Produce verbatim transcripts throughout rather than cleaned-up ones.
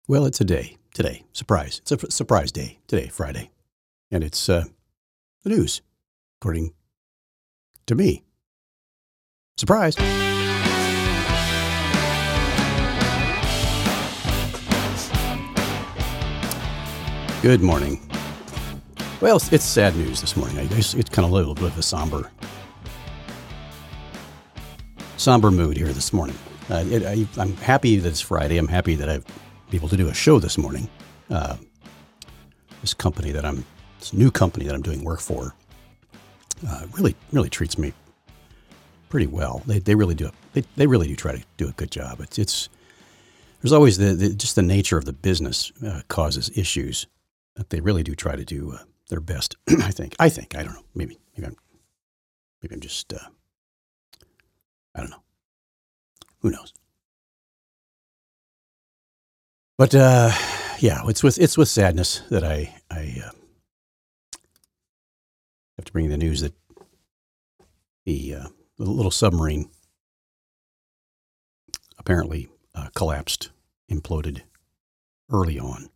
Well, it's a day today. Surprise. It's a f- surprise day today, Friday. And it's uh, the news, according to me. Surprise. Good morning. Well, it's, it's sad news this morning. I guess it's kind of a little bit of a somber, somber mood here this morning. Uh, it, I, I'm happy that it's Friday. I'm happy that I've been able to do a show this morning. Uh, this company that I'm, this new company that I'm doing work for, uh, really, really treats me pretty well. They, they really do. They, they really do try to do a good job. It's, it's there's always the, the just the nature of the business uh, causes issues, but they really do try to do uh, their best. I think. I think. I don't know. Maybe. Maybe I'm. Maybe I'm just. Uh, I don't know. Who knows? But uh, yeah, it's with it's with sadness that I I uh, have to bring you the news that the uh, little submarine apparently uh, collapsed, imploded early on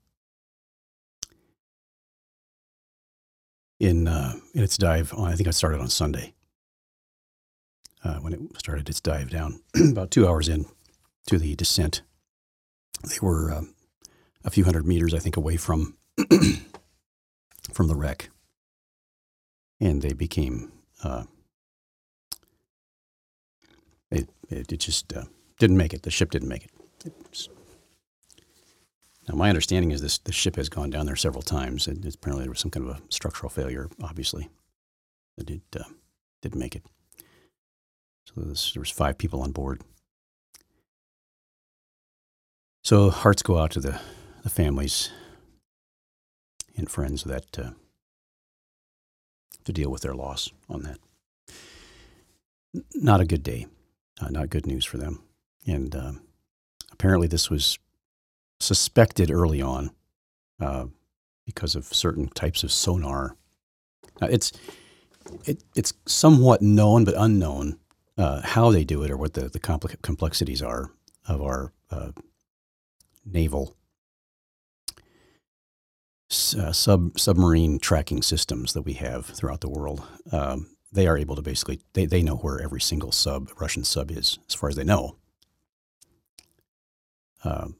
in uh, in its dive. On, I think it started on Sunday. Uh, when it started its dive down, about two hours in to the descent, they were um, a few hundred meters, I think, away from from the wreck, and they became. Uh, it, it, it just uh, didn't make it. The ship didn't make it. It was- now, my understanding is this: the ship has gone down there several times, and it's, apparently there was some kind of a structural failure. Obviously, that it uh, didn't make it. So this, there was five people on board. So hearts go out to the, the families and friends that uh, to deal with their loss on that. N- Not a good day. Uh, not good news for them. And um, apparently this was suspected early on uh, because of certain types of sonar. Uh, it's it, it's somewhat known but unknown uh, how they do it or what the, the compli complexities are of our uh, naval s- uh, sub submarine tracking systems that we have throughout the world. Um, they are able to basically they, they know where every single sub Russian sub is as far as they know. Um,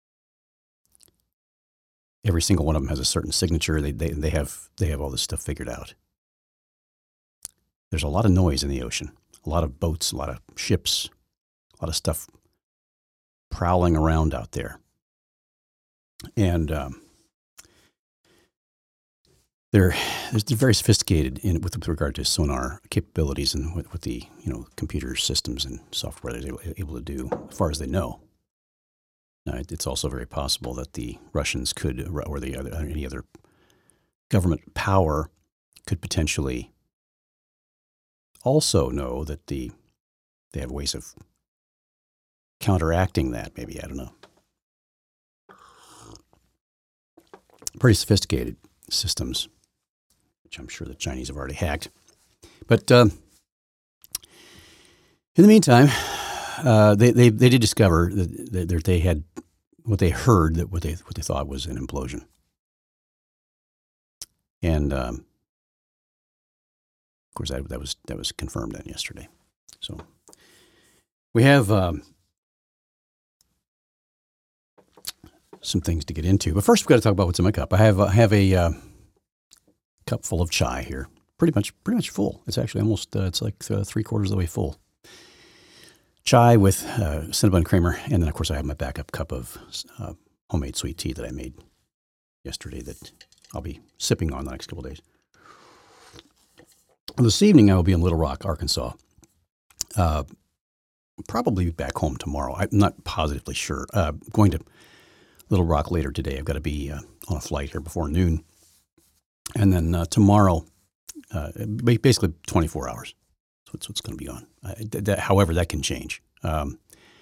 every single one of them has a certain signature. They, they they have they have all this stuff figured out. There's a lot of noise in the ocean, a lot of boats, a lot of ships, a lot of stuff prowling around out there, and um, they're they're very sophisticated in with, with regard to sonar capabilities and what, what the you know computer systems and software they're able, able to do as far as they know. Now, it, it's also very possible that the Russians could, or the other, any other government power, could potentially also know that the they have ways of counteracting that. Maybe I don't know. Pretty sophisticated systems, which I'm sure the Chinese have already hacked. But um, in the meantime, uh, they, they they did discover that, that they had what they heard that what they what they thought was an implosion, and um, of course that that was that was confirmed then yesterday. So we have um, some things to get into, but first we've got to talk about what's in my cup. I have I have a uh, cup full of chai here, pretty much pretty much full. It's actually almost uh, it's like uh, three quarters of the way full. Chai with uh, cinnamon creamer, and then of course I have my backup cup of uh, homemade sweet tea that I made yesterday that I'll be sipping on the next couple of days. This evening I will be in Little Rock, Arkansas. Uh, probably back home tomorrow. I'm not positively sure. Uh, going to Little Rock later today. I've got to be uh, on a flight here before noon, and then uh, tomorrow, uh, basically twenty-four hours. That's what's going to be on. Uh, that, however, that can change. Um,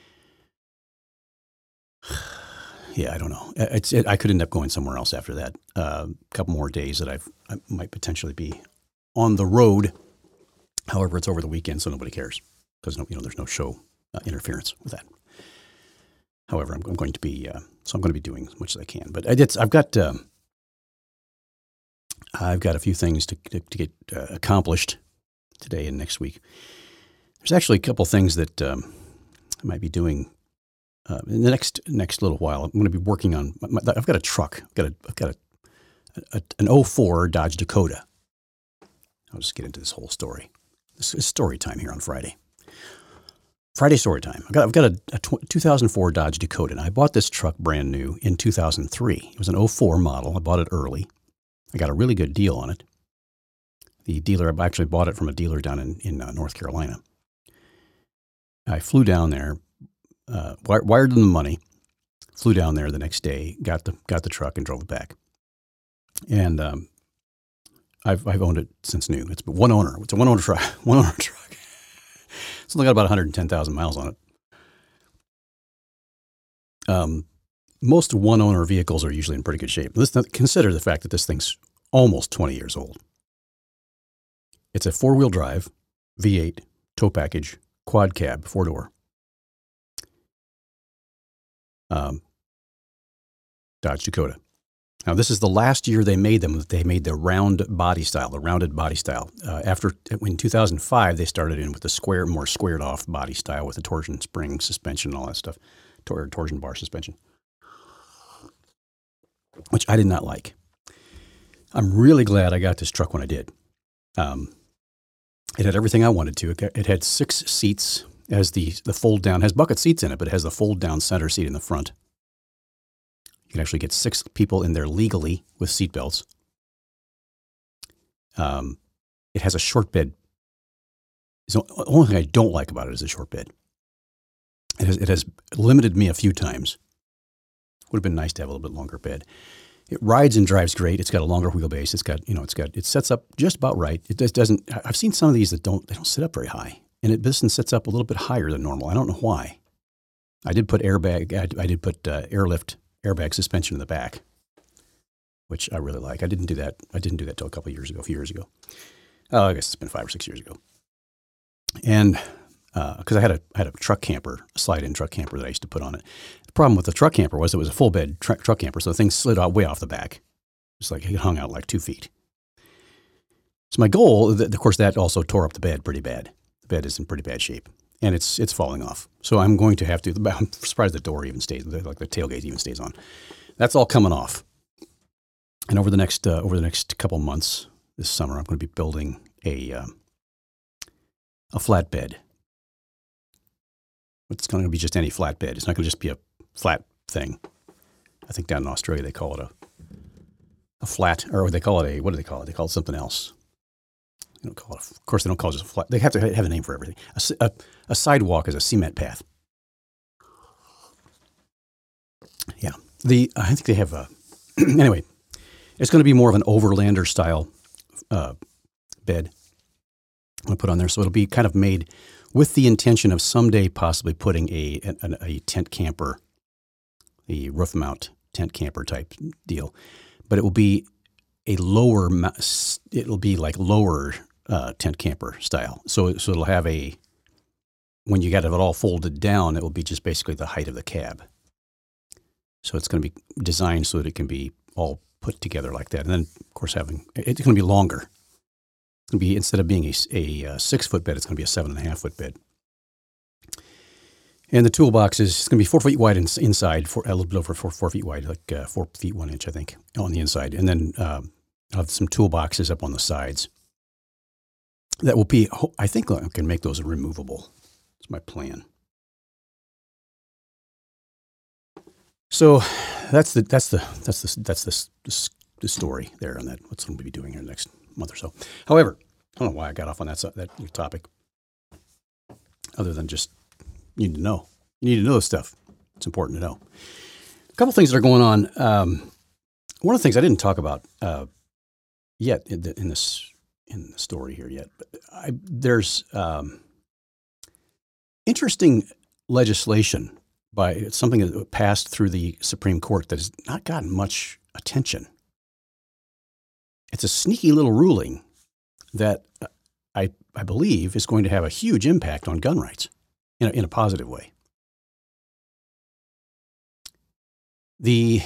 yeah, I don't know. It's it, I could end up going somewhere else after that. Uh, a couple more days that I've I might potentially be on the road. However, it's over the weekend, so nobody cares because no, you know there's no show uh, interference with that. However, I'm, I'm going to be uh, so I'm going to be doing as much as I can. But I did, I've got um, I've got a few things to to, to get uh, accomplished today and next week. There's actually a couple things that um, I might be doing uh, in the next next little while. I'm going to be working on. My, I've got a truck. I've got a I've got a, a an oh four Dodge Dakota. I'll just get into this whole story. This is story time here on Friday. Friday story time. I've got, I've got a, a two thousand four Dodge Dakota, and I bought this truck brand new in two thousand three. It was an oh four model. I bought it early. I got a really good deal on it. The dealer, I actually bought it from a dealer down in, in uh, North Carolina. I flew down there, uh, wired them the money, flew down there the next day, got the got the truck, and drove it back. And um, I've I've owned it since new. It's one owner. It's a one owner truck. One owner truck. It's only got about one hundred ten thousand miles on it. Um, most one-owner vehicles are usually in pretty good shape. Let's not consider the fact that this thing's almost twenty years old. It's a four-wheel drive, V eight, tow package, quad cab, four-door. Um, Dodge Dakota. Now, this is the last year they made them. They made the round body style, the rounded body style. Uh, after, in two thousand five, they started in with the square, more squared off body style with the torsion spring suspension and all that stuff, Tor- torsion bar suspension, which I did not like. I'm really glad I got this truck when I did. Um, it had everything I wanted to. It, it had six seats, as the the fold down, has bucket seats in it, but it has the fold down center seat in the front. You can actually get six people in there legally with seatbelts. Um, it has a short bed. So the only thing I don't like about it is a short bed. It has, it has limited me a few times. Would have been nice to have a little bit longer bed. It rides and drives great. It's got a longer wheelbase. It's got, you know, it's got, it sets up just about right. It just doesn't, I've seen some of these that don't, they don't sit up very high. And it, this one sits up a little bit higher than normal. I don't know why. I did put airbag, I, I did put uh, airlift airbag suspension in the back, which I really like. I didn't do that. I didn't do that till a couple of years ago, a few years ago. Oh, I guess it's been five or six years ago. And because uh, I had a I had a truck camper, a slide-in truck camper that I used to put on it. The problem with the truck camper was it was a full bed tr- truck camper, so the thing slid out way off the back. It's like it hung out like two feet. So my goal, of course, that also tore up the bed pretty bad. The bed is in pretty bad shape. And it's it's falling off. So I'm going to have to, I'm surprised the door even stays, like the tailgate even stays on. That's all coming off. And over the next uh, over the next couple months this summer, I'm going to be building a uh, a flatbed. It's going to be just any flatbed. It's not going to just be a flat thing. I think down in Australia they call it a a flat, or they call it a, what do they call it? They call it something else. They don't call it, of course, they don't call it just a flat. They have to have a name for everything. A, a, a sidewalk is a cement path. Yeah. The I think they have a, anyway, it's going to be more of an overlander style uh, bed I'm going to put on there. So it'll be kind of made with the intention of someday possibly putting a, a, a tent camper, a roof mount tent camper type deal. But it will be a lower, it'll be like lower uh, tent camper style. So, so it'll have a, when you got it all folded down, it will be just basically the height of the cab. So it's going to be designed so that it can be all put together like that. And then, of course, having, it's going to be longer. It's going to be, instead of being a, a, a six foot bed, it's going to be a seven and a half foot bed. And the toolbox is it's going to be four feet wide in, inside, four, a little bit over four, four feet wide, like uh, four feet one inch, I think, on the inside. And then uh, I'll have some toolboxes up on the sides. That will be, I think I can make those removable. That's my plan. So that's the that's the that's the that's the, the, the story there on that. What's I'm going to be doing here the next month or so. However, I don't know why I got off on that that topic. Other than just you need to know, you need to know this stuff. It's important to know. A couple things that are going on. Um, one of the things I didn't talk about uh, yet in, the, in this in the story here yet, but I, there's um, interesting legislation by something that passed through the Supreme Court that has not gotten much attention. It's a sneaky little ruling that I I believe is going to have a huge impact on gun rights in a, in a positive way. the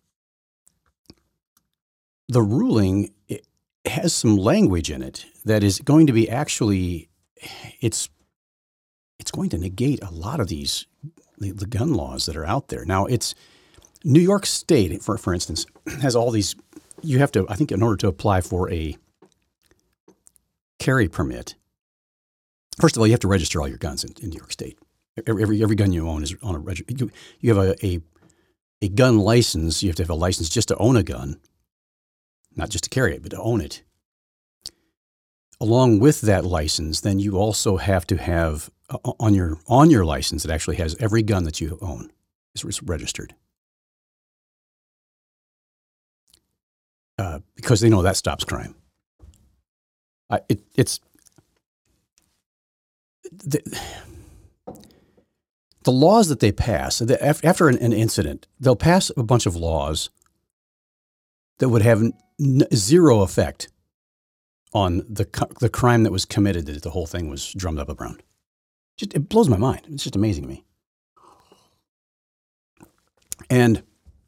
the ruling it has some language in it that is going to be actually it's it's going to negate a lot of these the, the gun laws that are out there. Now, it's New York State, for for instance, has all these. You have to, I think, in order to apply for a carry permit. First of all, you have to register all your guns in, in New York State. Every, every every gun you own is on a register. You, you have a, a a gun license. You have to have a license just to own a gun, not just to carry it, but to own it. Along with that license, then you also have to have uh, on your on your license it actually has every gun that you own is, is registered. Uh, because they know that stops crime. Uh, it, it's the, the laws that they pass the, after an, an incident. They'll pass a bunch of laws that would have n- zero effect on the the crime that was committed. That the whole thing was drummed up around. Just it blows my mind. It's just amazing to me. And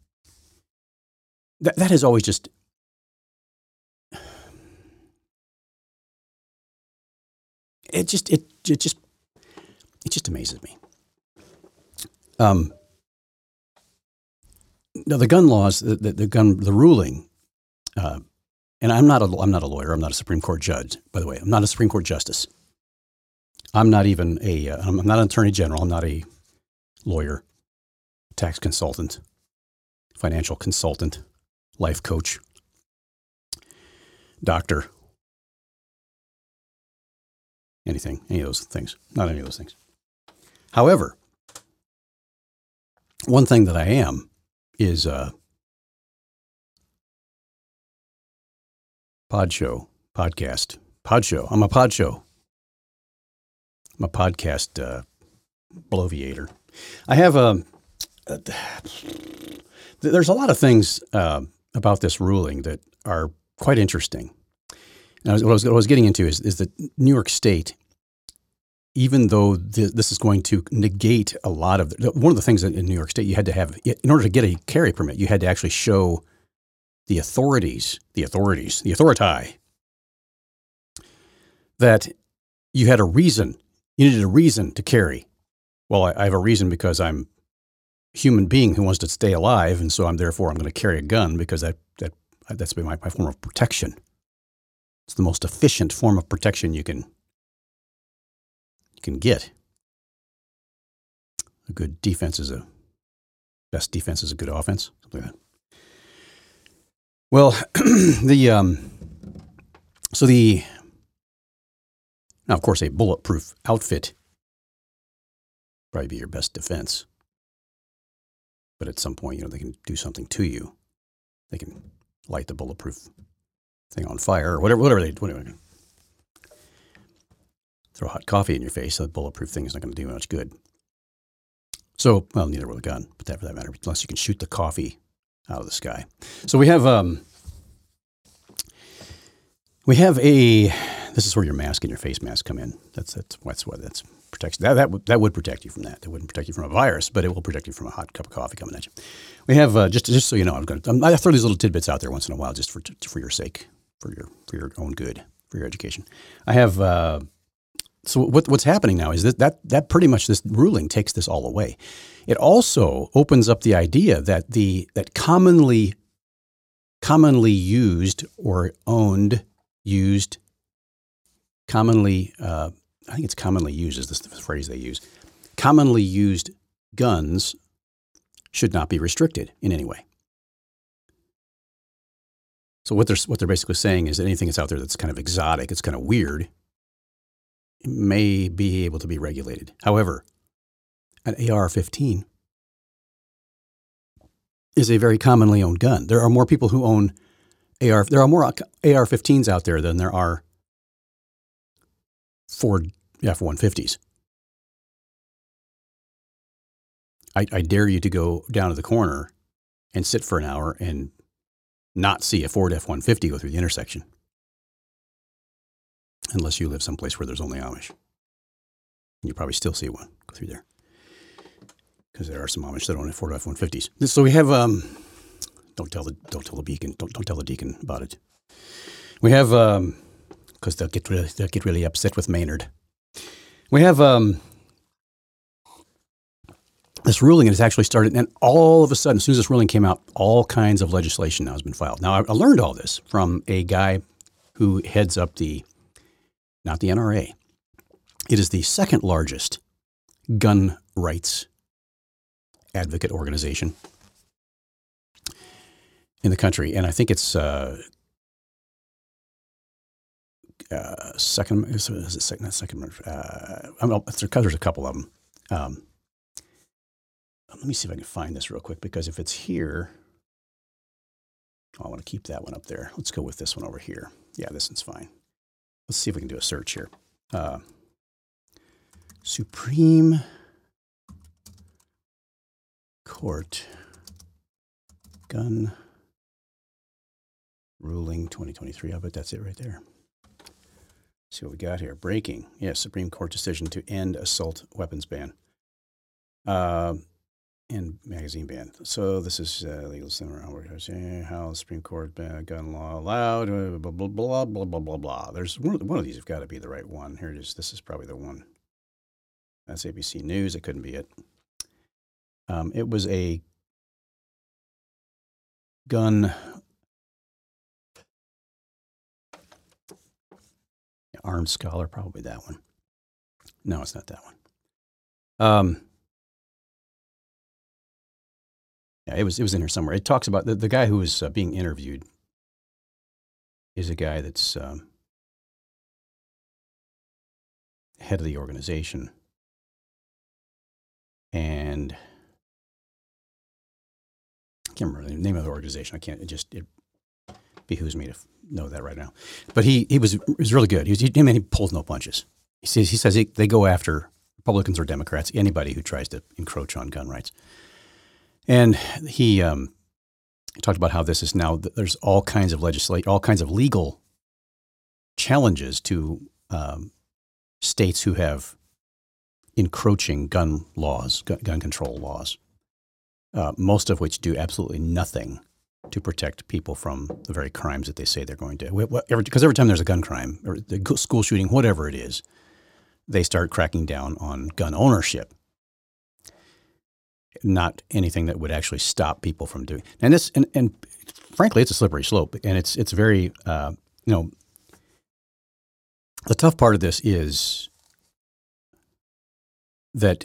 that that has always just. It just it, it just it just amazes me. Um, now the gun laws, the, the, the gun, the ruling, uh, and I'm not a I'm not a lawyer. I'm not a Supreme Court judge. By the way, I'm not a Supreme Court justice. I'm not even a uh, I'm not an attorney general. I'm not a lawyer, tax consultant, financial consultant, life coach, doctor. Anything, any of those things, not any of those things. However, one thing that I am is uh, pod show, podcast, pod show. I'm a pod show. I'm a podcast uh, bloviator. I have a, a, there's a lot of things uh, about this ruling that are quite interesting. Now, what I was, what I was getting into is, is that New York State, even though th- this is going to negate a lot of the, one of the things in New York State, you had to have, in order to get a carry permit, you had to actually show the authorities, the authorities, the authority, that you had a reason, you needed a reason to carry. Well, I, I have a reason because I'm a human being who wants to stay alive, and so I'm therefore I'm going to carry a gun because that that that's been my, my form of protection. It's the most efficient form of protection you can you can get. A good defense is a best defense is a good offense, something like that. Well, the um, so the now of course a bulletproof outfit probably be your best defense, but at some point you know they can do something to you. They can light the bulletproof thing on fire or whatever, whatever they whatever. Throw hot coffee in your face, so the bulletproof thing is not going to do much good. So, well, neither will a gun, but that for that matter, unless you can shoot the coffee out of the sky. So we have um, we have a. This is where your mask and your face mask come in. That's that's that's what that's protection. That that would that would protect you from that. It wouldn't protect you from a virus, but it will protect you from a hot cup of coffee coming at you. We have uh, just just so you know, I'm going to I throw these little tidbits out there once in a while, just for for your sake, for your for your own good, for your education. I have. Uh, So what, what's happening now is that, that that pretty much this ruling takes this all away. It also opens up the idea that the that commonly commonly used or owned used commonly uh, I think it's commonly used is this the phrase they use. Commonly used guns should not be restricted in any way. So what they're what they're basically saying is that anything that's out there that's kind of exotic, it's kind of weird, may be able to be regulated. However, an A R fifteen is a very commonly owned gun. There are more people who own A R. There are more A R fifteens out there than there are Ford F one fifties. I, I dare you to go down to the corner and sit for an hour and not see a Ford F one fifty go through the intersection. Unless you live someplace where there's only Amish. And you probably still see one go through there. because there are some Amish that own Ford F one fifties. So we have, um, don't tell the don't tell the deacon don't don't tell the deacon about it. We have, um, because they'll get really they'll get really upset with Maynard. We have um, this ruling, and it's actually started, and all of a sudden, as soon as this ruling came out, all kinds of legislation now has been filed. Now I, I learned all this from a guy who heads up the, not the N R A. It is the second largest gun rights advocate organization in the country, and I think it's uh, uh, second. Is it second? Not second. Uh, I mean, there's a couple of them. Um, let me see if I can find this real quick, because if it's here, oh, I want to keep that one up there. Let's go with this one over here. Yeah, this one's fine. Let's see if we can do a search here. Uh, Supreme Court gun ruling twenty twenty-three. I bet that's it right there. Let's see what we got here. Breaking. Yes, Supreme Court decision to end assault weapons ban. Uh, and magazine ban. So this is uh, legal center. How the Supreme Court ban gun law allowed. Blah, blah, blah, blah, blah, blah, blah. There's one of, one of these have got to be the right one. Here it is. This is probably the one. That's A B C News. It couldn't be it. Um, it was a gun Armed Scholar, probably that one. No, it's not that one. Um, yeah, it was it was in here somewhere. It talks about the, the guy who was uh, being interviewed is a guy that's um, head of the organization, and I can't remember the name of the organization. I can't. It just it behooves me to know that right now. But he he was he was really good. He was, he, I mean, he pulls no punches. He says he says he, they go after Republicans or Democrats, anybody who tries to encroach on gun rights. And he um, he talked about how this is now there's all kinds of legislation, all kinds of legal challenges to um, states who have encroaching gun laws, gun, gun control laws. Uh, most of which do absolutely nothing to protect people from the very crimes that they say they're going to. Because every time there's a gun crime, or the school shooting, whatever it is, they start cracking down on gun ownership. Not anything that would actually stop people from doing. And this, and, and frankly, it's a slippery slope, and it's it's very, uh, you know, the tough part of this is that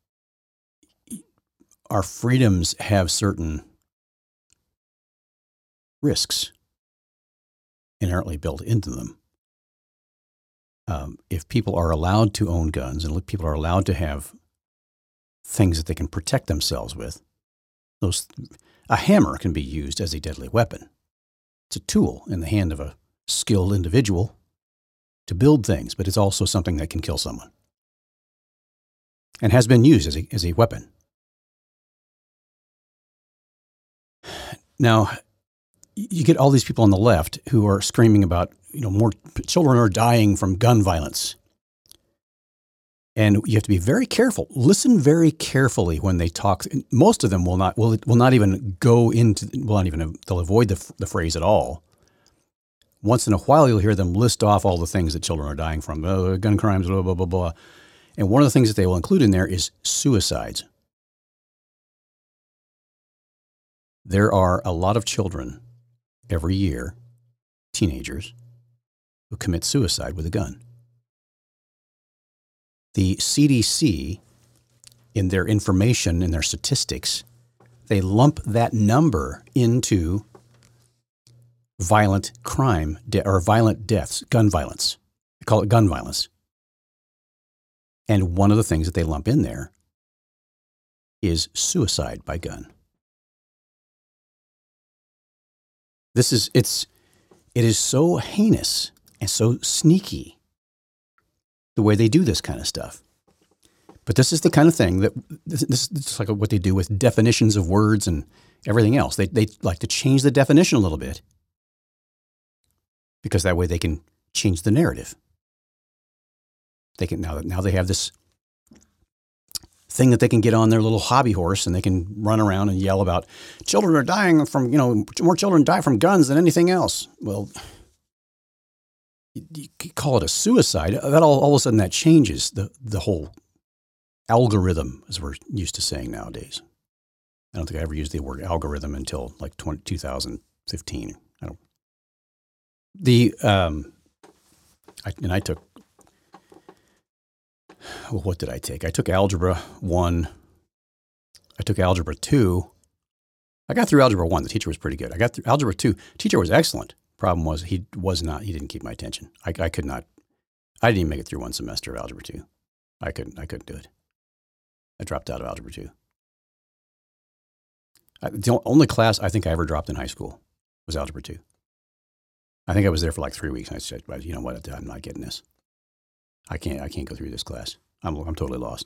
our freedoms have certain risks inherently built into them. Um, if people are allowed to own guns and people are allowed to have things that they can protect themselves with, those a hammer can be used as a deadly weapon. It's a tool in the hand of a skilled individual to build things, but it's also something that can kill someone and has been used as a as a weapon. Now, you get all these people on the left who are screaming about, you know, more children are dying from gun violence. And you have to be very careful. Listen very carefully when they talk. Most of them will not will will not even go into will not even they'll avoid the the phrase at all. Once in a while, you'll hear them list off all the things that children are dying from, oh, gun crimes, blah blah blah blah. And one of the things that they will include in there is suicides. There are a lot of children every year, teenagers, who commit suicide with a gun. The C D C, in their information, in their statistics, they lump that number into violent crime de- or violent deaths, gun violence. They call it gun violence. And one of the things that they lump in there is suicide by gun. This is, it's, it is so heinous and so sneaky the way they do this kind of stuff. But this is the kind of thing that, this, this is like what they do with definitions of words and everything else. They, they like to change the definition a little bit because that way they can change the narrative. They can, now, now they have this thing that they can get on their little hobby horse and they can run around and yell about children are dying from, you know, more children die from guns than anything else. Well, you could call it a suicide. That all, all of a sudden that changes the, the whole algorithm, as we're used to saying nowadays. I don't think I ever used the word algorithm until like twenty, two thousand fifteen. I don't. The um, I, and I took. Well, what did I take? I took algebra one. I took algebra two. I got through algebra one. The teacher was pretty good. I got through algebra two. Teacher was excellent. Problem was he was not. He didn't keep my attention. I, I could not. I didn't even make it through one semester of algebra two. I couldn't. I couldn't do it. I dropped out of algebra two. I, the only class I think I ever dropped in high school was algebra two. I think I was there for like three weeks, and I said, well, "You know what? I'm not getting this. I can't. I can't go through this class. I'm. I'm totally lost."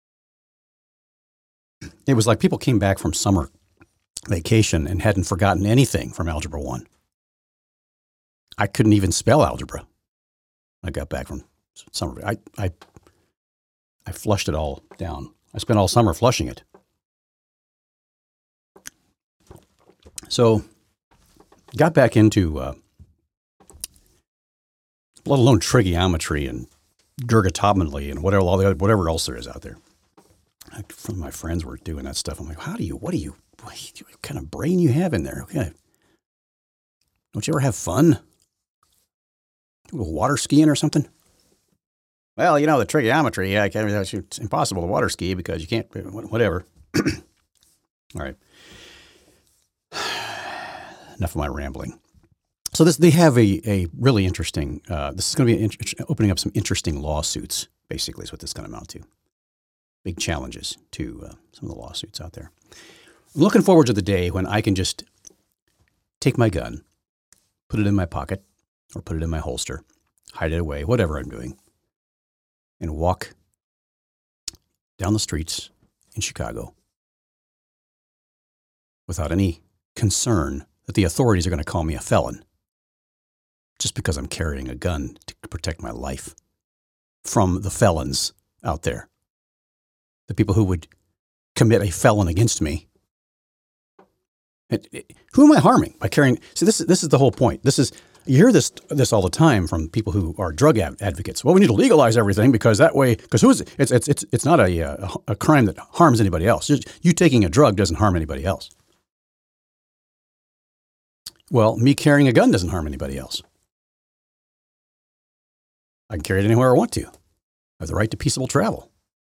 It was like people came back from summer vacation and hadn't forgotten anything from algebra one. I couldn't even spell algebra. I got back from summer. I. I. I flushed it all down. I spent all summer flushing it. So, got back into, uh, let alone trigonometry and Durgatobmetry and whatever, all the, whatever else there is out there. I, some of my friends were doing that stuff. I'm like, how do you, what do you, what, what kind of brain you have in there? What kind of, don't you ever have fun? Do a little water skiing or something? Well, you know, the trigonometry, yeah, it's impossible to water ski because you can't, whatever. All right. Enough of my rambling. So this, they have a, a really interesting, uh, this is going to be in, opening up some interesting lawsuits, basically is what this is going to amount to. Big challenges to uh, some of the lawsuits out there. I'm looking forward to the day when I can just take my gun, put it in my pocket or put it in my holster, hide it away, whatever I'm doing, and walk down the streets in Chicago without any concern that the authorities are going to call me a felon just because I'm carrying a gun to protect my life from the felons out there, the people who would commit a felon against me. It, it, who am I harming by carrying? See, this, this is the whole point. This is, you hear this this all the time from people who are drug ad- advocates. Well, we need to legalize everything because that way, because who is it? It's it's it's it's not a, a a crime that harms anybody else. Just, you taking a drug doesn't harm anybody else. Well, me carrying a gun doesn't harm anybody else. I can carry it anywhere I want to. I have the right to peaceable travel.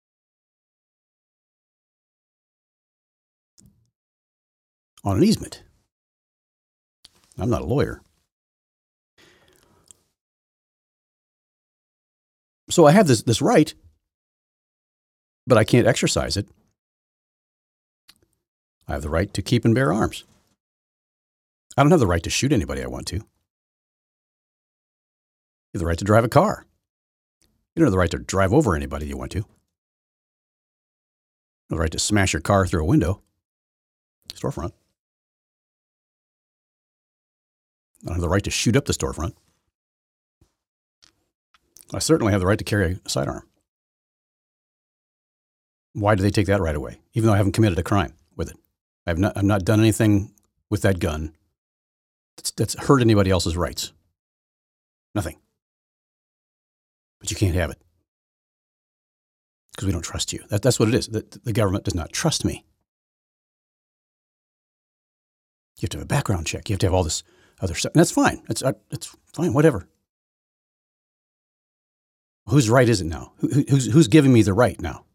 On an easement. I'm not a lawyer. So I have this, this right, but I can't exercise it. I have the right to keep and bear arms. I don't have the right to shoot anybody I want to. You have the right to drive a car. You don't have the right to drive over anybody you want to. You have the right to smash your car through a window, storefront. I don't have the right to shoot up the storefront. I certainly have the right to carry a sidearm. Why do they take that right away, even though I haven't committed a crime with it? I have not, I've not done anything with that gun that's, that's hurt anybody else's rights. Nothing. But you can't have it because we don't trust you. That, that's what it is. The, the government does not trust me. You have to have a background check. You have to have all this other stuff. And that's fine. That's, uh, it's fine, whatever. Whose right is it now? Who, who's, who's giving me the right now?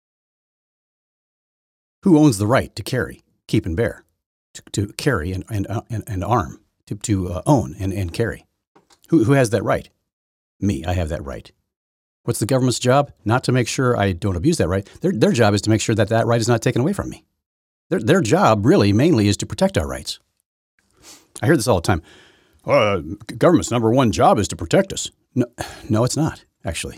Who owns the right to carry, keep and bear, to, to carry and, and, uh, and, and arm, to, to uh, own and, and carry? Who, who has that right? Me, I have that right. What's the government's job? Not to make sure I don't abuse that right. Their, their job is to make sure that that right is not taken away from me. Their, their job really mainly is to protect our rights. I hear this all the time. Uh, government's number one job is to protect us. No, no, it's not, actually.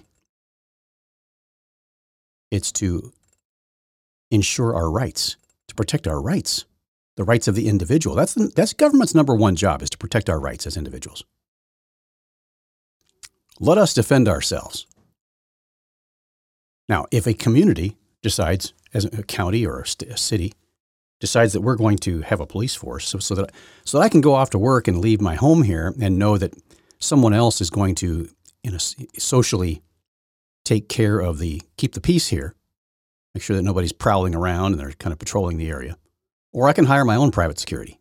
It's to ensure our rights, to protect our rights, the rights of the individual. That's, the, that's government's number one job, is to protect our rights as individuals. Let us defend ourselves. Now, if a community decides, as a county or a, st- a city, decides that we're going to have a police force so, so that so that I can go off to work and leave my home here and know that someone else is going to, you know, socially take care of the, keep the peace here, make sure that nobody's prowling around and they're kind of patrolling the area. Or I can hire my own private security.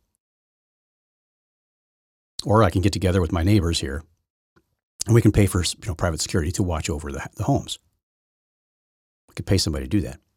Or I can get together with my neighbors here and we can pay for, you know, private security to watch over the, the homes. We could pay somebody to do that.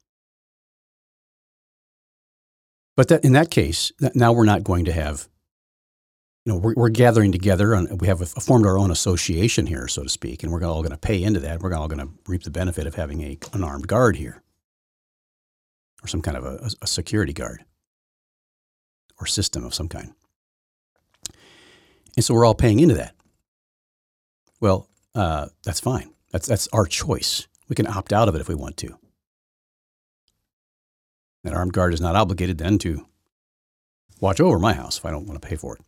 But that, in that case, that now we're not going to have, you know, we're, we're gathering together and we have a, formed our own association here, so to speak, and we're all going to pay into that. We're all going to reap the benefit of having a, an armed guard here or some kind of a, a security guard or system of some kind. And so we're all paying into that. Well, uh, that's fine. That's, that's our choice. We can opt out of it if we want to. That armed guard is not obligated then to watch over my house if I don't want to pay for it.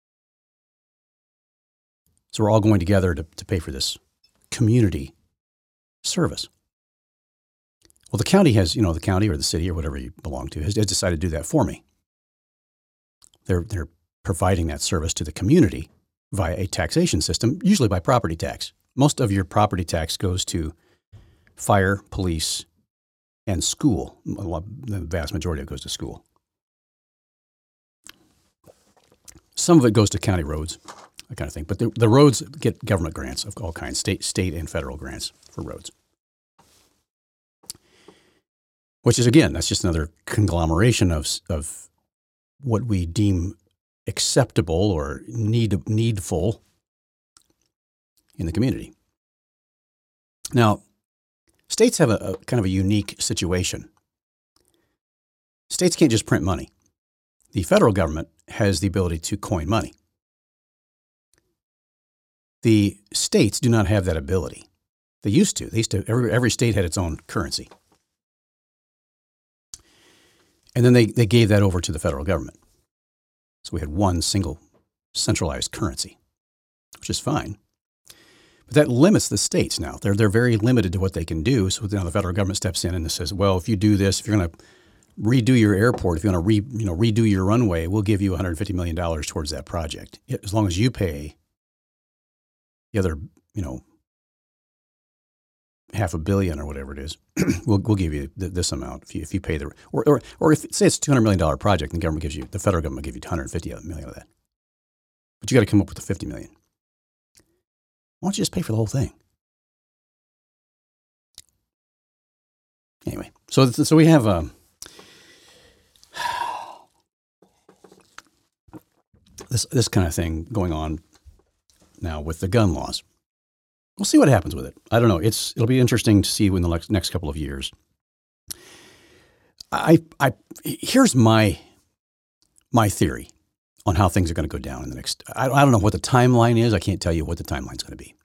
So we're all going together to, to pay for this community service. Well, the county has, you know, the county or the city or whatever you belong to has, has decided to do that for me. They're, they're providing that service to the community via a taxation system, usually by property tax. Most of your property tax goes to fire, police, and school. The vast majority of it goes to school. Some of it goes to county roads, that kind of thing. But the, the roads get government grants of all kinds, state, state and federal grants for roads. Which is, again, that's just another conglomeration of, of what we deem acceptable or need, needful in the community. Now, states have a, a kind of a unique situation. States can't just print money. The federal government has the ability to coin money. The states do not have that ability. They used to. They used to. Every, every state had its own currency. And then they, they gave that over to the federal government. So we had one single centralized currency, which is fine. But that limits the states now. They're, they're very limited to what they can do. So now the federal government steps in and says, well, if you do this, if you're going to redo your airport, if you're going to re, you know, redo your runway, we'll give you one hundred fifty million dollars towards that project. As long as you pay the other, you know, half a billion or whatever it is, we'll we'll give you th- this amount if you if you pay the or or or if say it's a two hundred million dollars project, and the government gives you the federal government will give you two hundred fifty million of that, but you got to come up with the fifty million. Why don't you just pay for the whole thing? Anyway, so so we have um, this this kind of thing going on now with the gun laws. We'll see what happens with it. I don't know. It's it'll be interesting to see in the next next couple of years. I I here's my my theory on how things are going to go down in the next. I, I don't know what the timeline is. I can't tell you what the timeline's going to be.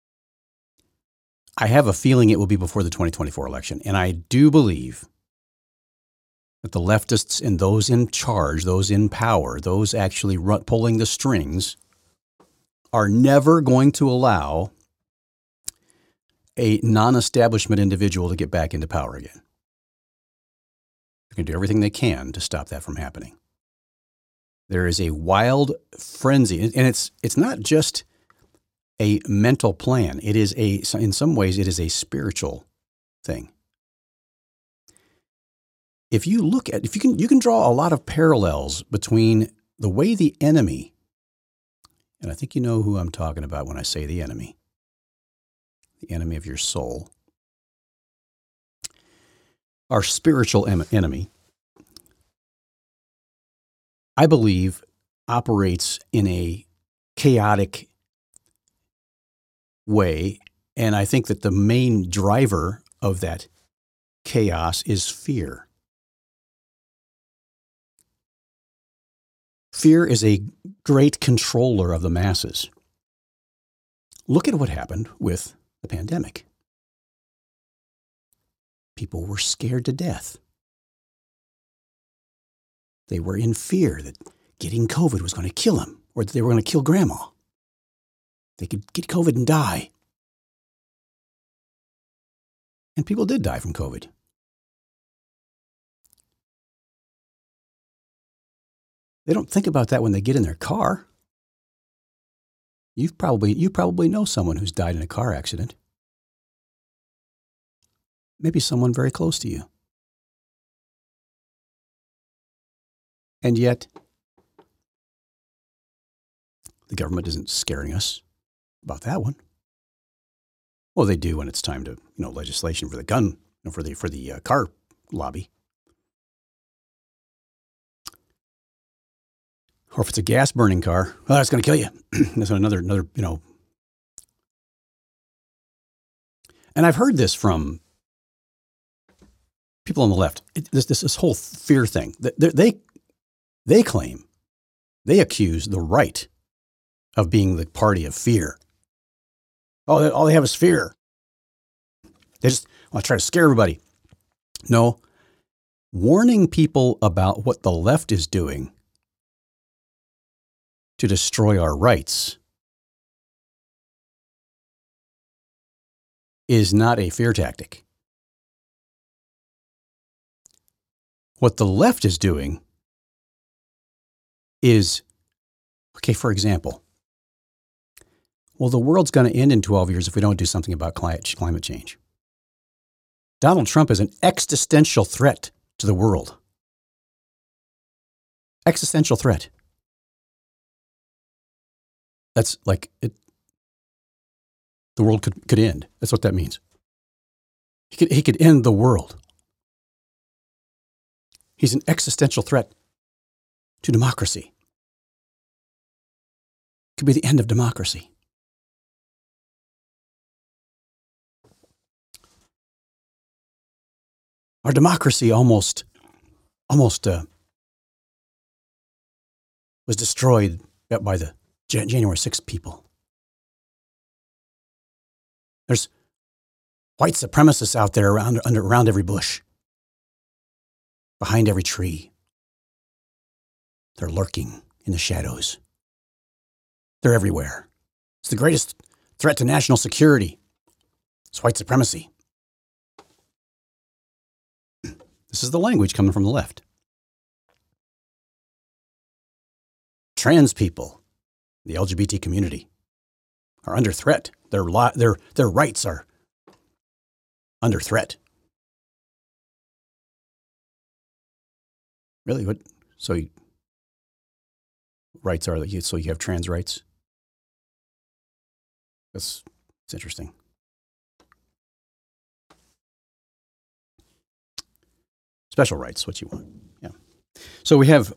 I have a feeling it will be before the twenty twenty-four election, and I do believe that the leftists and those in charge, those in power, those actually run, pulling the strings, are never going to allow a non-establishment individual to get back into power again. They're going to do everything they can to stop that from happening. There is a wild frenzy, and it's it's not just a mental plan. It is a, in some ways, it is a spiritual thing. If you look at, if you can, you can draw a lot of parallels between the way the enemy, and I think you know who I'm talking about when I say the enemy, the enemy of your soul, our spiritual em- enemy, I believe, operates in a chaotic way. And I think that the main driver of that chaos is fear. Fear is a great controller of the masses. Look at what happened with the pandemic. People were scared to death. They were in fear that getting COVID was going to kill them, or that they were going to kill grandma. They could get COVID and die. And people did die from COVID. They don't think about that when they get in their car. You've probably, you probably know someone who's died in a car accident. Maybe someone very close to you. And yet, the government isn't scaring us about that one. Well, they do when it's time to, you know, legislation for the gun, you know, for the for the uh, car lobby, or if it's a gas burning car, well, that's going to kill you. That's another another, you know. And I've heard this from people on the left. It, this this this whole fear thing. They they they claim, they accuse the right of being the party of fear. Oh, all they have is fear. They just want to try to scare everybody. No, warning people about what the left is doing to destroy our rights is not a fear tactic. What the left is doing is, okay, for example, well, the world's going to end in twelve years if we don't do something about climate change. Donald Trump is an existential threat to the world. Existential threat. That's like it. The world could, could end. That's what that means. He could, he could end the world. He's an existential threat to democracy. Could be the end of democracy. Our democracy almost, almost uh, was destroyed by the January sixth people. There's white supremacists out there around, under, around every bush, behind every tree. They're lurking in the shadows. They're everywhere. It's the greatest threat to national security. It's white supremacy. This is the language coming from the left. Trans people, the L G B T community, are under threat. Their, li- their, their rights are under threat. Really? What? So you, rights are that you, so you have trans rights? That's, that's interesting. Special rights, what you want. Yeah. So we have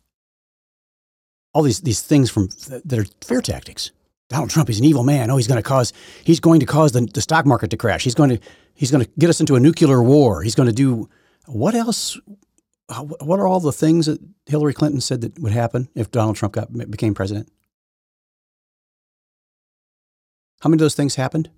all these these things from that are fear tactics. Donald Trump, he's an evil man. Oh, he's going to cause he's going to cause the, the stock market to crash. He's going to he's going to get us into a nuclear war. He's going to do what else? What are all the things that Hillary Clinton said that would happen if Donald Trump got became president? How many of those things happened?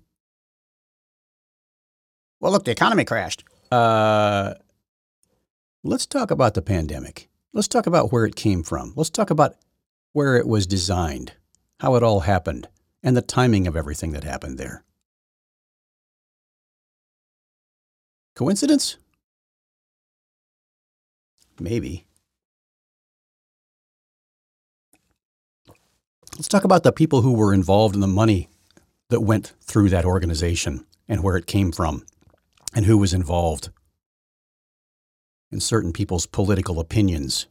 Well, look, the economy crashed. Uh, let's talk about the pandemic. Let's talk about where it came from. Let's talk about where it was designed, how it all happened, and the timing of everything that happened there. Coincidence? Maybe. Let's talk about the people who were involved in the money that went through that organization and where it came from and who was involved in certain people's political opinions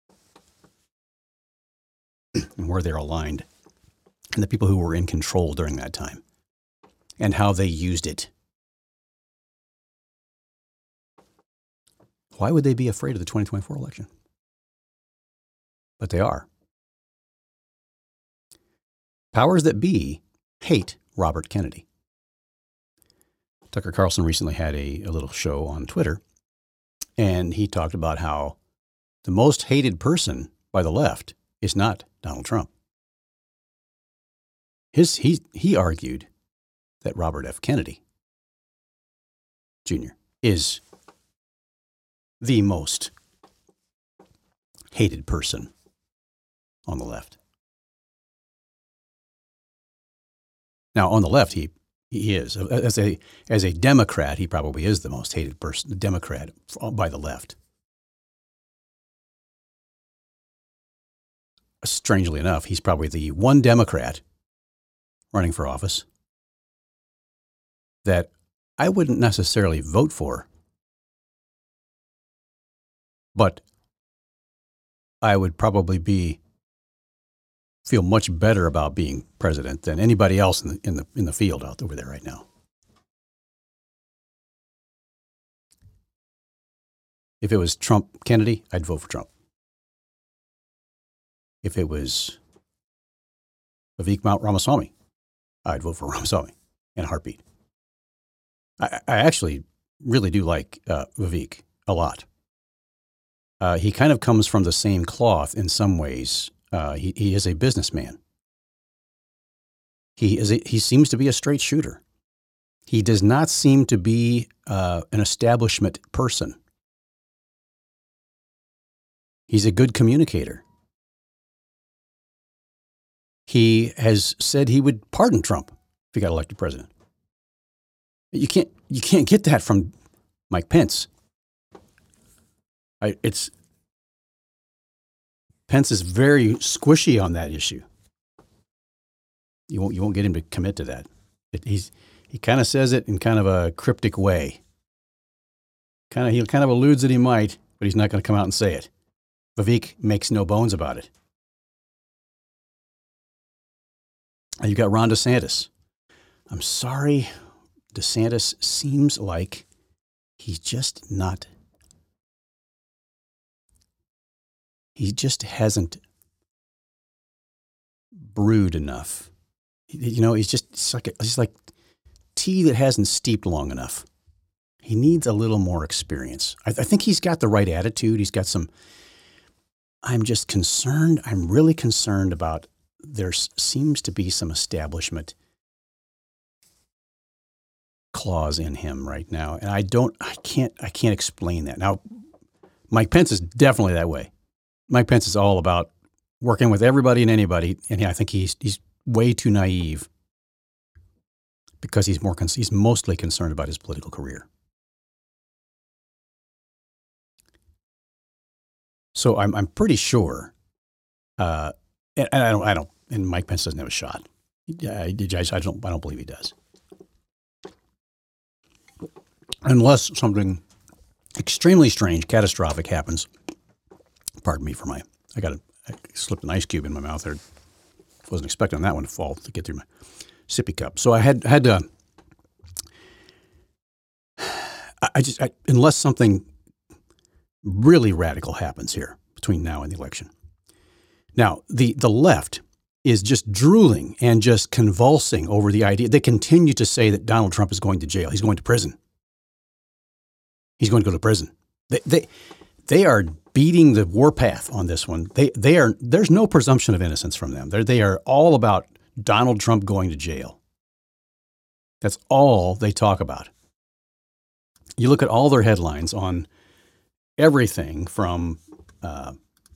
and where they're aligned, and the people who were in control during that time and how they used it. Why would they be afraid of the twenty twenty-four election? But they are. Powers that be hate Robert Kennedy. Tucker Carlson recently had a, a little show on Twitter, and he talked about how the most hated person by the left is not Donald Trump. His, he, he argued that Robert F. Kennedy Junior is the most hated person on the left. Now, on the left, he he is as a as a Democrat. He probably is the most hated person, the Democrat by the left. strangely enough, he's probably the one Democrat running for office that I wouldn't necessarily vote for, but I would probably be feel much better about being president than anybody else in the in the in the field out over there right now. If it was Trump Kennedy, I'd vote for Trump. If it was Vivek Ramaswamy, I'd vote for Ramaswamy in a heartbeat. I, I actually really do like uh, Vivek a lot. Uh, he kind of comes from the same cloth in some ways. Uh, he, he is a businessman. He is. A, he seems to be a straight shooter. He does not seem to be uh, an establishment person. He's a good communicator. He has said he would pardon Trump if he got elected president. You can't. You can't get that from Mike Pence. I, it's Pence is very squishy on that issue. You won't you won't get him to commit to that. It, he's he kind of says it in kind of a cryptic way. Kind of he kind of alludes that he might, but he's not going to come out and say it. Vivek makes no bones about it. And you've got Ron DeSantis. I'm sorry, DeSantis seems like he's just not. He just hasn't brewed enough. You know, he's just it's like, he's like tea that hasn't steeped long enough. He needs a little more experience. I, I think he's got the right attitude. He's got some, I'm just concerned. I'm really concerned about there seems to be some establishment clause in him right now. And I don't, I can't, I can't explain that. Now, Mike Pence is definitely that way. Mike Pence is all about working with everybody and anybody, and I think he's he's way too naive because he's more he's mostly concerned about his political career. So I'm I'm pretty sure, uh, and, and I don't I don't and Mike Pence doesn't have a shot. I, I don't I don't believe he does, unless something extremely strange, catastrophic happens. Pardon me for my, I got a, I slipped an ice cube in my mouth there. Wasn't expecting that one to fall to get through my sippy cup. So I had, had to, I, I just, I, unless something really radical happens here between now and the election. Now, the, the left is just drooling and just convulsing over the idea. They continue to say that Donald Trump is going to jail. He's going to prison. He's going to go to prison. They, they, they are beating the warpath on this one. They they are there's no presumption of innocence from them. They they are all about Donald Trump going to jail. That's all they talk about. You look at all their headlines on everything from uh,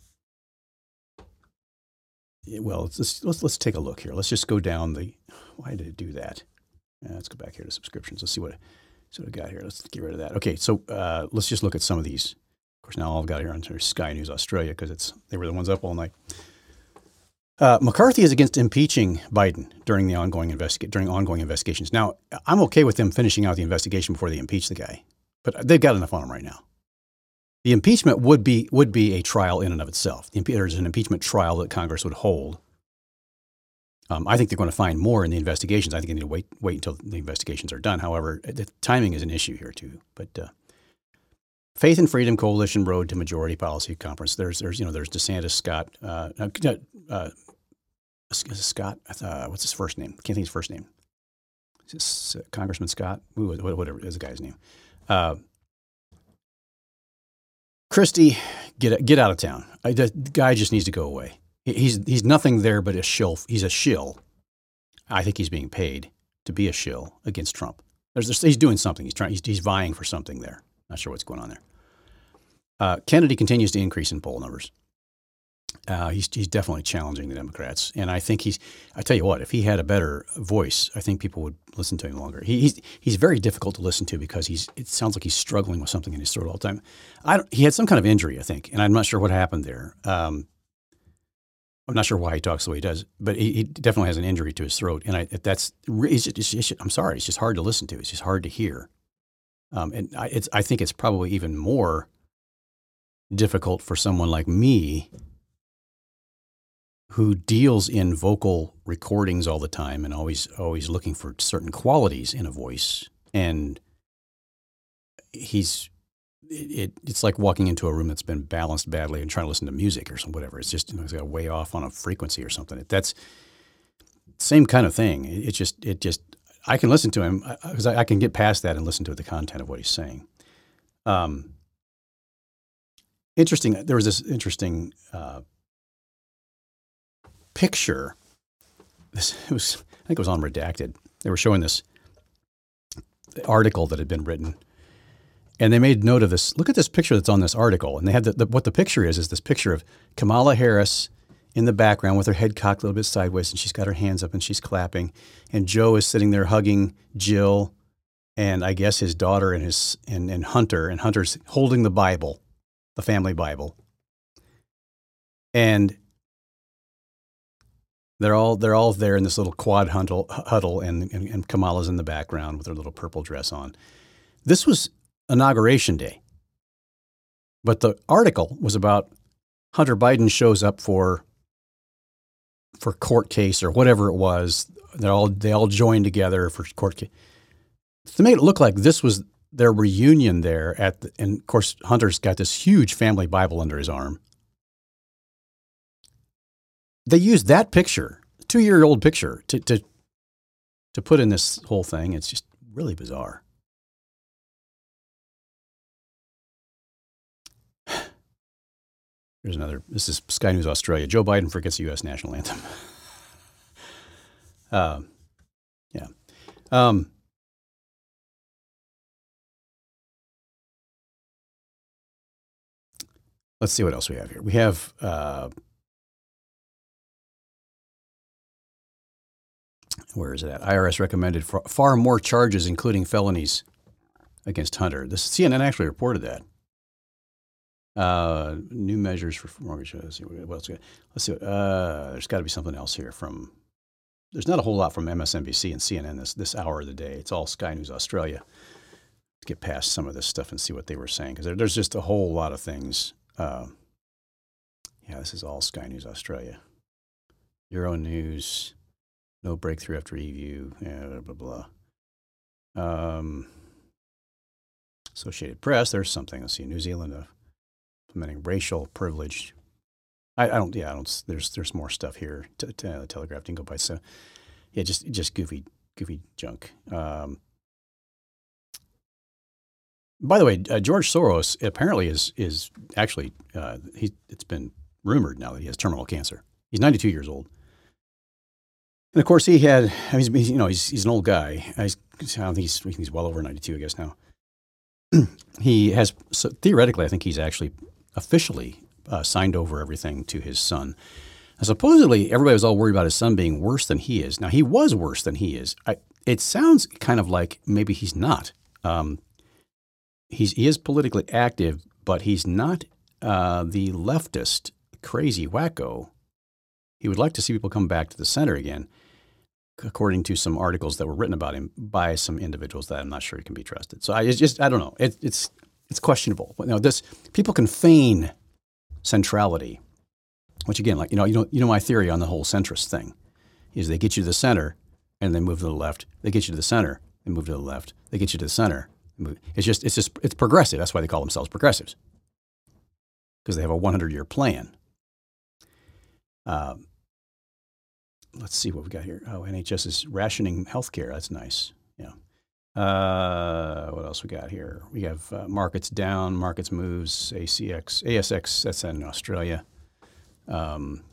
well, let's, just, let's let's take a look here. Let's just go down the. Why did it do that? Uh, let's go back here to subscriptions. Let's see what see what I got here. Let's get rid of that. Okay, so uh, let's just look at some of these. Of course, now all I've got here on Sky News Australia because it's they were the ones up all night. Uh, McCarthy is against impeaching Biden during the ongoing investigate during ongoing investigations. Now, I'm okay with them finishing out the investigation before they impeach the guy, but they've got enough on him right now. The impeachment would be would be a trial in and of itself. The, there's an impeachment trial that Congress would hold. Um, I think they're going to find more in the investigations. I think they need to wait wait until the investigations are done. However, the timing is an issue here too. But uh, Faith and Freedom Coalition Road to Majority Policy Conference. There's, there's, you know, there's DeSantis, Scott, uh, uh, Scott. Uh, what's his first name? Can't think of his first name. Is this uh, Congressman Scott? Ooh, whatever is the guy's name. Uh, Christie, get get out of town. I, the guy just needs to go away. He's he's nothing there but a shill. He's a shill. I think he's being paid to be a shill against Trump. There's, there's he's doing something. He's trying. He's, he's vying for something there. Not sure what's going on there. Uh, Kennedy continues to increase in poll numbers. Uh, he's he's definitely challenging the Democrats, and I think he's. I tell you what, if he had a better voice, I think people would listen to him longer. He, he's he's very difficult to listen to because he's. It sounds like he's struggling with something in his throat all the time. I don't, he had some kind of injury, I think, and I'm not sure what happened there. Um, I'm not sure why he talks the way he does, but he, he definitely has an injury to his throat, and I, that's it's just, it's just, I'm sorry, it's just hard to listen to. It's just hard to hear, um, and I, it's I think it's probably even more difficult for someone like me who deals in vocal recordings all the time and always always looking for certain qualities in a voice. And he's it, it it's like walking into a room that's been balanced badly and trying to listen to music or some whatever. It's just, you know, it's got way off on a frequency or something. That's same kind of thing. It, it just it just I can listen to him because I, I can get past that and listen to the content of what he's saying. Um, interesting. There was this interesting uh, picture. This it was I think it was on Redacted. They were showing this article that had been written, and they made note of this. Look at this picture that's on this article, and they had the, the, what the picture is is this picture of Kamala Harris in the background with her head cocked a little bit sideways, and she's got her hands up and she's clapping, and Joe is sitting there hugging Jill, and I guess his daughter and his and, and Hunter, and Hunter's holding the Bible, the family Bible, and They're all they're all there in this little quad huddle, huddle and, and, and Kamala's in the background with her little purple dress on. This was Inauguration Day. But the article was about Hunter Biden shows up for for court case or whatever it was. They all they all joined together for court case. To make it look like this was their reunion there at the, and of course Hunter's got this huge family Bible under his arm. They used that picture, two-year-old picture, to, to to put in this whole thing. It's just really bizarre. Here's another. This is Sky News Australia. Joe Biden forgets the U S national anthem. um, yeah. Um, let's see what else we have here. We have... Uh, Where is it at? I R S recommended for far more charges, including felonies, against Hunter. The C N N actually reported that. Uh, new measures for mortgage. Let's see what else. Let's see. Uh, there's got to be something else here from. There's not a whole lot from M S N B C and C N N this this hour of the day. It's all Sky News Australia. To get past some of this stuff and see what they were saying, because there, there's just a whole lot of things. Uh, yeah, this is all Sky News Australia. Euro News. No breakthrough after review, yeah, blah, blah, blah. Um, Associated Press, there's something. Let's see, New Zealand uh, implementing racial privilege. I, I don't, yeah, I don't, there's there's more stuff here. T- t- uh, Telegraph didn't go by, so yeah, just just goofy, goofy junk. Um, by the way, uh, George Soros apparently is is actually, uh, he, it's been rumored now that he has terminal cancer. He's ninety-two years old. And of course, he had, I mean, he's, you know, he's, he's an old guy. He's, I don't think he's, he's well over ninety-two, I guess now. He has, so theoretically, I think he's actually officially uh, signed over everything to his son. And supposedly, everybody was all worried about his son being worse than he is. Now, he was worse than he is. I, it sounds kind of like maybe he's not. Um, he's, he is politically active, but he's not uh, the leftist crazy wacko. He would like to see people come back to the center again, according to some articles that were written about him by some individuals that I'm not sure can be trusted. So I it's just I don't know. It, it's it's questionable. You know, this people can feign centrality, which again, like you know, you know, you know, my theory on the whole centrist thing is they get you to the center and then move to the left. They get you to the center and move to the left. They get you to the center. And move. It's just it's just it's progressive. That's why they call themselves progressives, because they have a hundred year plan. Um, Let's see what we got here. Oh, N H S is rationing healthcare. That's nice. Yeah. Uh, what else we got here? We have uh, markets down, markets moves, A C X, A S X. That's in Australia. Um,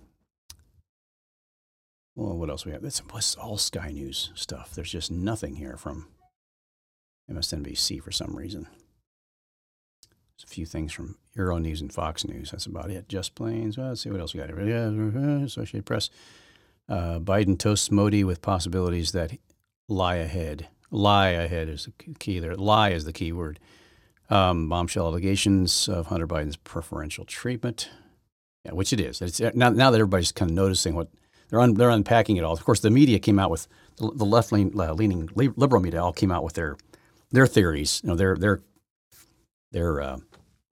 well, what else we have? That's, that's all Sky News stuff. There's just nothing here from M S N B C for some reason. There's a few things from Euro News and Fox News. That's about it. Just Plains. Well, let's see what else we got here. Yeah, Associated Press. Uh, Biden toasts Modi with possibilities that lie ahead. Lie ahead is the key there. Lie is the key word. Um, bombshell allegations of Hunter Biden's preferential treatment. Yeah, which it is. It's now, now that everybody's kind of noticing what they're un, they're unpacking it all. Of course, the media came out with the, the left lean, uh, leaning liberal media all came out with their their theories. You know, their their their uh,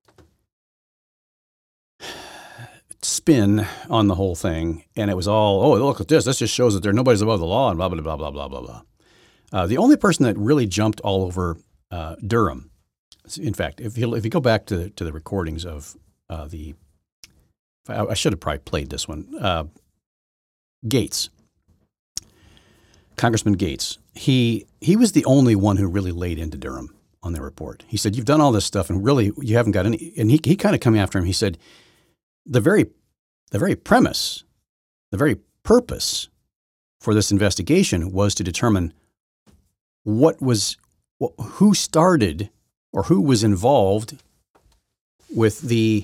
spin on the whole thing, and it was all, oh, look at this. This just shows that there nobody's above the law, and blah blah blah blah blah blah blah. Uh, the only person that really jumped all over uh, Durham, in fact, if you if you go back to to the recordings of uh, the, I, I should have probably played this one. Uh, Gates, Congressman Gates, he he was the only one who really laid into Durham on their report. He said, "You've done all this stuff, and really you haven't got any." And he he kind of came after him. He said, "The very the very premise, the very purpose for this investigation was to determine what was who started or who was involved with the."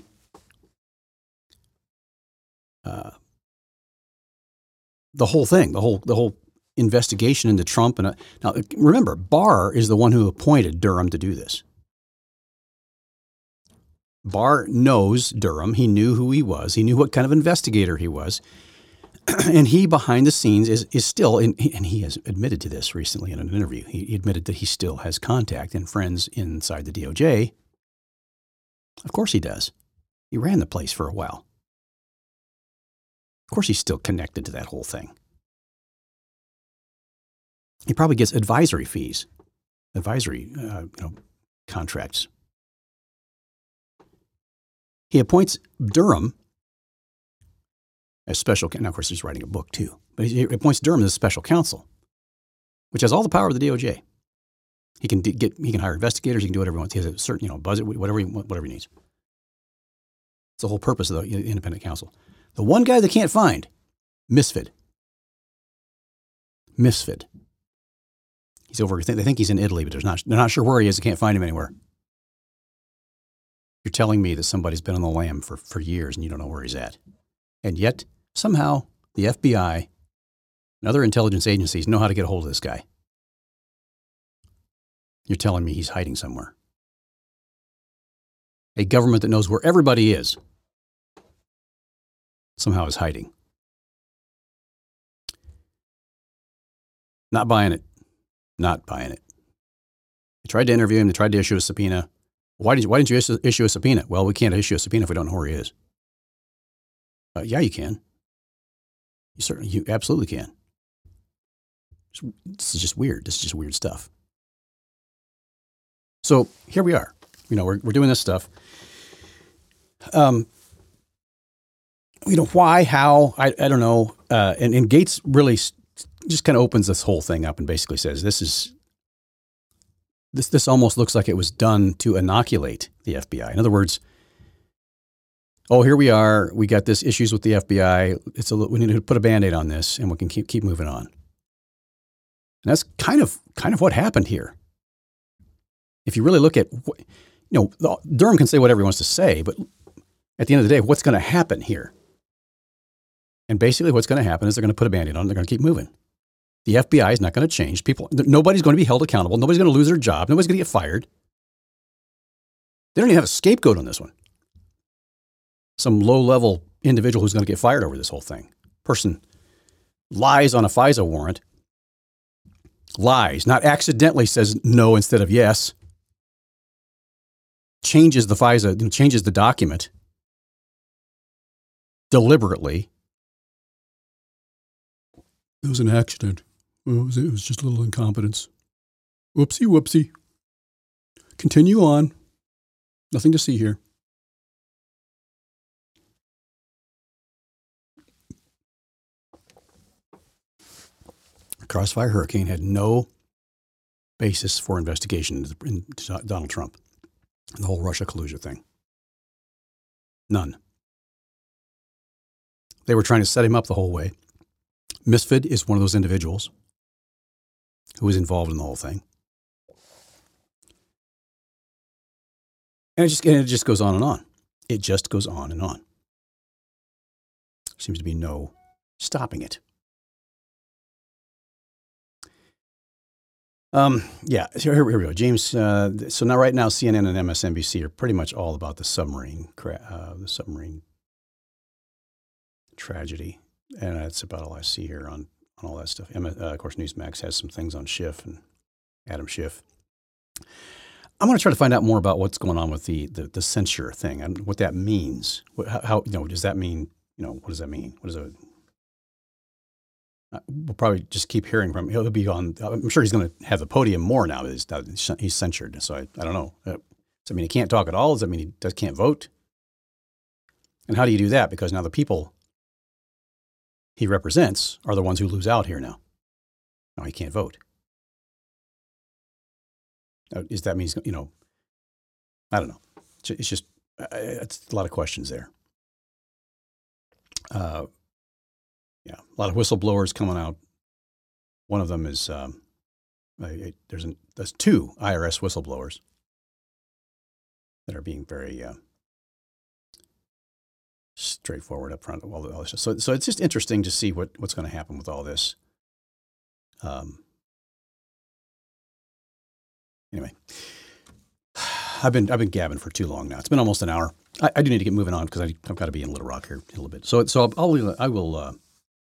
Uh, The whole thing, the whole the whole investigation into Trump. And uh, now, remember, Barr is the one who appointed Durham to do this. Barr knows Durham. He knew who he was. He knew what kind of investigator he was. And he, behind the scenes, is is still, in, and he has admitted to this recently in an interview. He admitted that he still has contact and friends inside the D O J. Of course he does. He ran the place for a while. Of course, he's still connected to that whole thing. He probably gets advisory fees, advisory uh, you know, contracts. He appoints Durham as special. Now, of course, he's writing a book too, but he appoints Durham as special counsel, which has all the power of the D O J. He can get he can hire investigators. He can do whatever he wants. He has a certain you know budget, whatever he whatever he needs. It's the whole purpose of the independent counsel. The one guy they can't find, Misfit. Misfit. He's over. They think he's in Italy, but they're not. They're not sure where he is. They can't find him anywhere. You're telling me that somebody's been on the lam for, for years and you don't know where he's at, and yet somehow the F B I and other intelligence agencies know how to get a hold of this guy. You're telling me he's hiding somewhere. A government that knows where everybody is somehow is hiding. Not buying it. Not buying it. They tried to interview him. They tried to issue a subpoena. Why did you, why didn't you issue, issue a subpoena? Well, we can't issue a subpoena if we don't know where he is. Uh, yeah, you can. You certainly, you absolutely can. This is just weird. This is just weird stuff. So here we are. You know, we're we're doing this stuff. Um, you know, why, how, I, I don't know. Uh, and, and Gates really just kind of opens this whole thing up and basically says, this is, this, this almost looks like it was done to inoculate the F B I. In other words, oh, here we are. We got this issues with the F B I. It's a, we need to put a Band-Aid on this and we can keep, keep moving on. And that's kind of, kind of what happened here. If you really look at, you know, Durham can say whatever he wants to say, but at the end of the day, what's going to happen here? And basically what's going to happen is they're going to put a Band-Aid on and they're going to keep moving. The F B I is not going to change. People, nobody's going to be held accountable. Nobody's going to lose their job. Nobody's going to get fired. They don't even have a scapegoat on this one. Some low-level individual who's going to get fired over this whole thing. Person lies on a FISA warrant. Lies, not accidentally says no instead of yes. Changes the FISA, changes the document deliberately. It was an accident. It was, it was just a little incompetence. Whoopsie, whoopsie. Continue on. Nothing to see here. Crossfire Hurricane had no basis for investigation into Donald Trump. The whole Russia collusion thing. None. They were trying to set him up the whole way. Misfit is one of those individuals who was involved in the whole thing. And it just, and it just goes on and on. It just goes on and on. Seems to be no stopping it. Um, yeah, so here, here we go. James, uh, so now right now C N N and M S N B C are pretty much all about the submarine, cra- uh, the submarine tragedy. And that's about all I see here on, on all that stuff. Emma, uh, of course, Newsmax has some things on Schiff and Adam Schiff. I'm going to try to find out more about what's going on with the the, the censure thing and what that means. What, how, how you know does that mean? You know, what does that mean? What is it? Uh, we'll probably just keep hearing from him. He'll be on. I'm sure he's going to have the podium more now. He's, he's censured. So I, I don't know. Uh, does that mean he can't talk at all? Does that mean he does, can't vote? And how do you do that? Because now the people he represents are the ones who lose out here now. Now he can't vote. Uh, is that means, you know, I don't know. It's just, uh, it's a lot of questions there. Uh, yeah, a lot of whistleblowers coming out. One of them is, um, a, there's, an, there's two I R S whistleblowers that are being very uh, straightforward up front. All, all this. So, so it's just interesting to see what, what's going to happen with all this. Um, anyway, I've been I've been gabbing for too long now. It's been almost an hour. I, I do need to get moving on because I've got to be in Little Rock here in a little bit. So so I'll, I'll I will uh,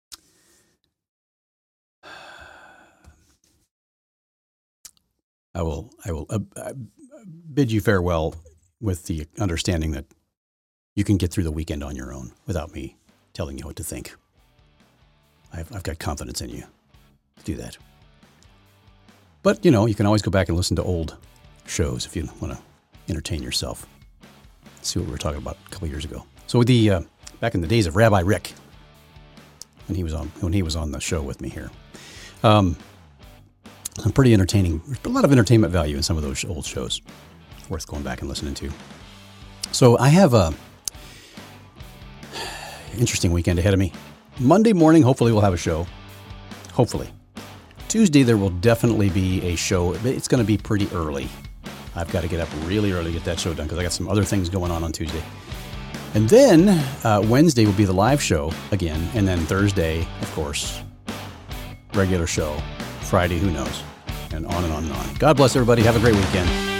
I will I will uh, uh, bid you farewell with the understanding that you can get through the weekend on your own without me telling you what to think. I've I've got confidence in you to do that. But, you know, you can always go back and listen to old shows if you want to entertain yourself. See what we were talking about a couple years ago. So the uh, back in the days of Rabbi Rick, when he was on when he was on the show with me here, um, some pretty entertaining. There's a lot of entertainment value in some of those old shows, worth going back and listening to. So I have a interesting weekend ahead of me. Monday morning, hopefully we'll have a show. Hopefully. Tuesday, there will definitely be a show. It's going to be pretty early. I've got to get up really early to get that show done because I got some other things going on on Tuesday. And then uh, Wednesday will be the live show again. And then Thursday, of course, regular show. Friday, who knows? And on and on and on. God bless everybody. Have a great weekend.